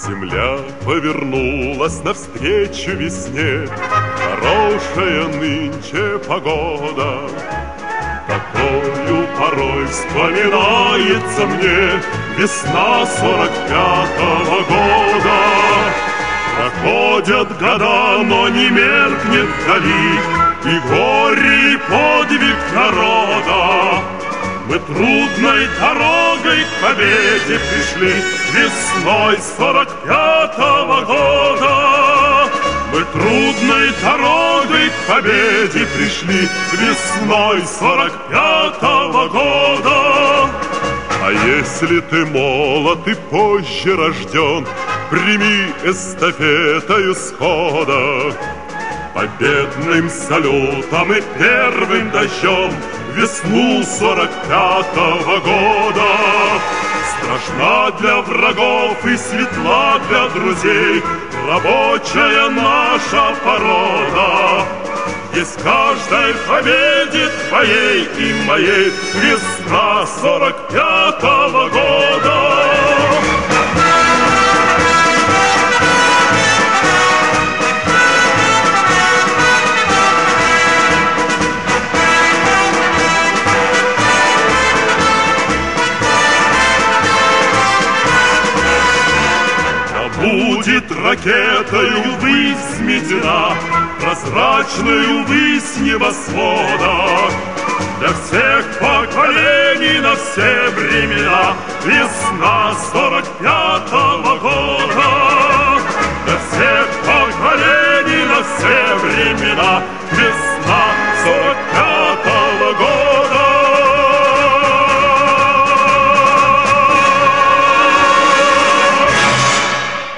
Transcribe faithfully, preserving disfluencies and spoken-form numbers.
Земля повернулась навстречу весне. Хорошая нынче погода. Такою порой вспоминается мне весна сорок пятого года. Проходят года, но не меркнет вдали и горе, и подвиг народа. Мы трудной дорогой к победе пришли весной сорок пятого года. Мы трудной дорогой к победе пришли весной сорок пятого года. А если ты молод и позже рожден, прими эстафетою схода. Победным салютом и первым дождем весну сорок пятого года. Страшна для врагов и светла для друзей рабочая наша порода. Есть каждой победе твоей и моей весна сорок пятого года. Будет ракетою высь взметена, прозрачную высь небосвода. Для всех поколений на все времена весна сорок пятого года. Для всех поколений на все времена